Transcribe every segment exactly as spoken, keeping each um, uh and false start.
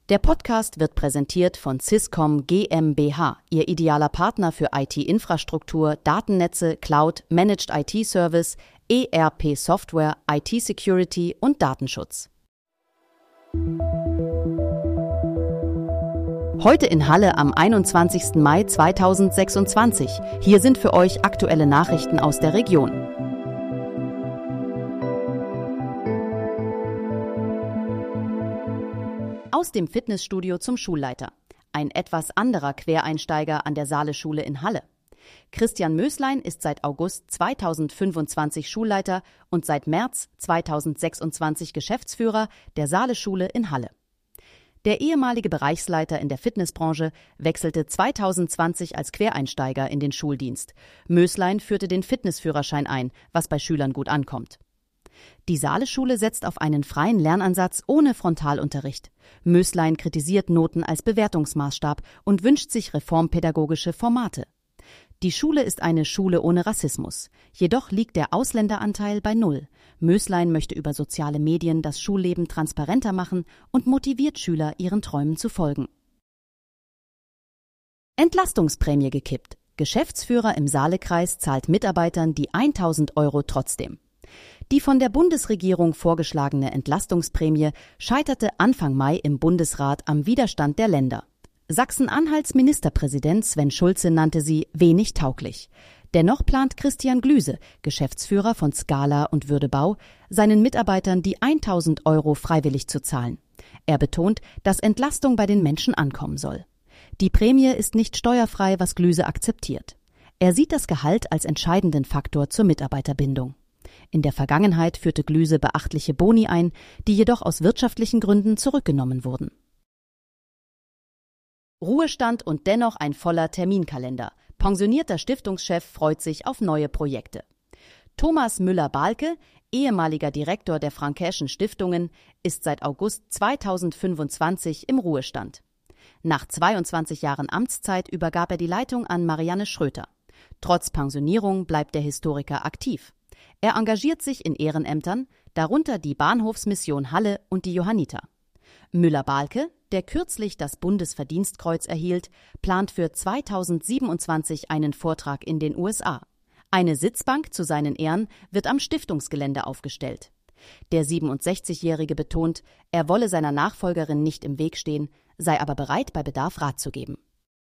Der Podcast wird präsentiert von Swisscom GmbH, Ihr idealer Partner für I T-Infrastruktur, Datennetze, Cloud, Managed I T-Service, E R P-Software, I T-Security und Datenschutz. Heute in Halle am einundzwanzigsten Mai zweitausendsechsundzwanzig. Hier sind für euch aktuelle Nachrichten aus der Region. Aus dem Fitnessstudio zum Schulleiter. Ein etwas anderer Quereinsteiger an der Saale-Schule in Halle. Christian Möslein ist seit August zweitausendfünfundzwanzig Schulleiter und seit März zweitausendsechsundzwanzig Geschäftsführer der Saale-Schule in Halle. Der ehemalige Bereichsleiter in der Fitnessbranche wechselte zweitausendzwanzig als Quereinsteiger in den Schuldienst. Möslein führte den Fitnessführerschein ein, was bei Schülern gut ankommt. Die Saale-Schule setzt auf einen freien Lernansatz ohne Frontalunterricht. Möslein kritisiert Noten als Bewertungsmaßstab und wünscht sich reformpädagogische Formate. Die Schule ist eine Schule ohne Rassismus. Jedoch liegt der Ausländeranteil bei null. Möslein möchte über soziale Medien das Schulleben transparenter machen und motiviert Schüler, ihren Träumen zu folgen. Entlastungsprämie gekippt. Geschäftsführer im Saalekreis zahlt Mitarbeitern die tausend Euro trotzdem. Die von der Bundesregierung vorgeschlagene Entlastungsprämie scheiterte Anfang Mai im Bundesrat am Widerstand der Länder. Sachsen-Anhalts Ministerpräsident Sven Schulze nannte sie wenig tauglich. Dennoch plant Christian Glüse, Geschäftsführer von Scala und Würdebau, seinen Mitarbeitern die tausend Euro freiwillig zu zahlen. Er betont, dass Entlastung bei den Menschen ankommen soll. Die Prämie ist nicht steuerfrei, was Glüse akzeptiert. Er sieht das Gehalt als entscheidenden Faktor zur Mitarbeiterbindung. In der Vergangenheit führte Glüse beachtliche Boni ein, die jedoch aus wirtschaftlichen Gründen zurückgenommen wurden. Ruhestand und dennoch ein voller Terminkalender. Pensionierter Stiftungschef freut sich auf neue Projekte. Thomas Müller-Balke, ehemaliger Direktor der Frankäschen Stiftungen, ist seit August zweitausendfünfundzwanzig im Ruhestand. Nach zweiundzwanzig Jahren Amtszeit übergab er die Leitung an Marianne Schröter. Trotz Pensionierung bleibt der Historiker aktiv. Er engagiert sich in Ehrenämtern, darunter die Bahnhofsmission Halle und die Johanniter. Müller-Balke, der kürzlich das Bundesverdienstkreuz erhielt, plant für zweitausendsiebenundzwanzig einen Vortrag in den U S A. Eine Sitzbank zu seinen Ehren wird am Stiftungsgelände aufgestellt. Der siebenundsechzigjährige betont, er wolle seiner Nachfolgerin nicht im Weg stehen, sei aber bereit, bei Bedarf Rat zu geben.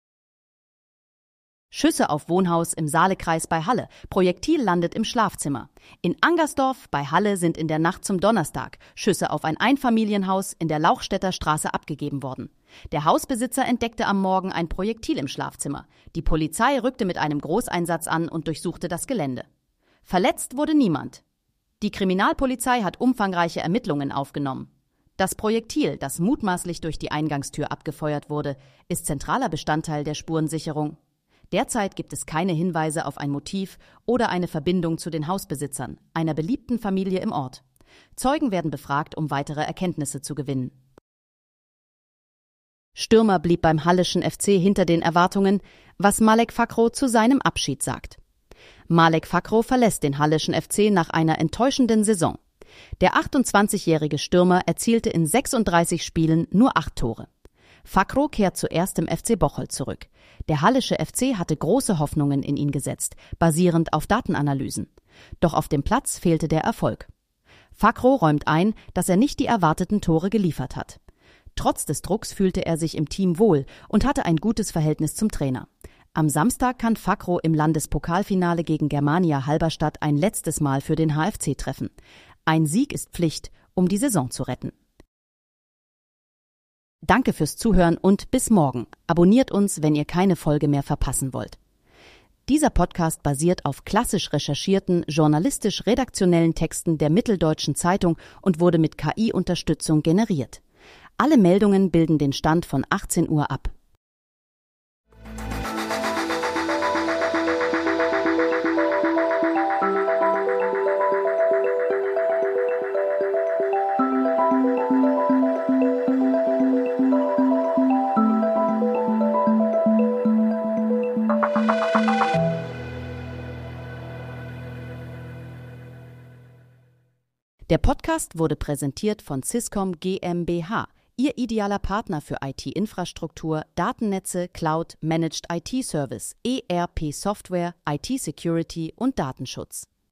Schüsse auf Wohnhaus im Saalekreis bei Halle. Projektil landet im Schlafzimmer. In Angersdorf bei Halle sind in der Nacht zum Donnerstag Schüsse auf ein Einfamilienhaus in der Lauchstädter Straße abgegeben worden. Der Hausbesitzer entdeckte am Morgen ein Projektil im Schlafzimmer. Die Polizei rückte mit einem Großeinsatz an und durchsuchte das Gelände. Verletzt wurde niemand. Die Kriminalpolizei hat umfangreiche Ermittlungen aufgenommen. Das Projektil, das mutmaßlich durch die Eingangstür abgefeuert wurde, ist zentraler Bestandteil der Spurensicherung. Derzeit gibt es keine Hinweise auf ein Motiv oder eine Verbindung zu den Hausbesitzern, einer beliebten Familie im Ort. Zeugen werden befragt, um weitere Erkenntnisse zu gewinnen. Stürmer blieb beim Halleschen F C hinter den Erwartungen, was Malek Fakro zu seinem Abschied sagt. Malek Fakro verlässt den Halleschen F C nach einer enttäuschenden Saison. Der achtundzwanzigjährige Stürmer erzielte in sechsunddreißig Spielen nur acht Tore. Fakro kehrt zuerst im F C Bocholt zurück. Der Hallische F C hatte große Hoffnungen in ihn gesetzt, basierend auf Datenanalysen. Doch auf dem Platz fehlte der Erfolg. Fakro räumt ein, dass er nicht die erwarteten Tore geliefert hat. Trotz des Drucks fühlte er sich im Team wohl und hatte ein gutes Verhältnis zum Trainer. Am Samstag kann Fakro im Landespokalfinale gegen Germania Halberstadt ein letztes Mal für den H F C treffen. Ein Sieg ist Pflicht, um die Saison zu retten. Danke fürs Zuhören und bis morgen. Abonniert uns, wenn ihr keine Folge mehr verpassen wollt. Dieser Podcast basiert auf klassisch recherchierten, journalistisch-redaktionellen Texten der Mitteldeutschen Zeitung und wurde mit K I-Unterstützung generiert. Alle Meldungen bilden den Stand von achtzehn Uhr ab. Der Podcast wurde präsentiert von Swisscom GmbH, Ihr idealer Partner für I T-Infrastruktur, Datennetze, Cloud, Managed I T-Service, E R P-Software, I T-Security und Datenschutz.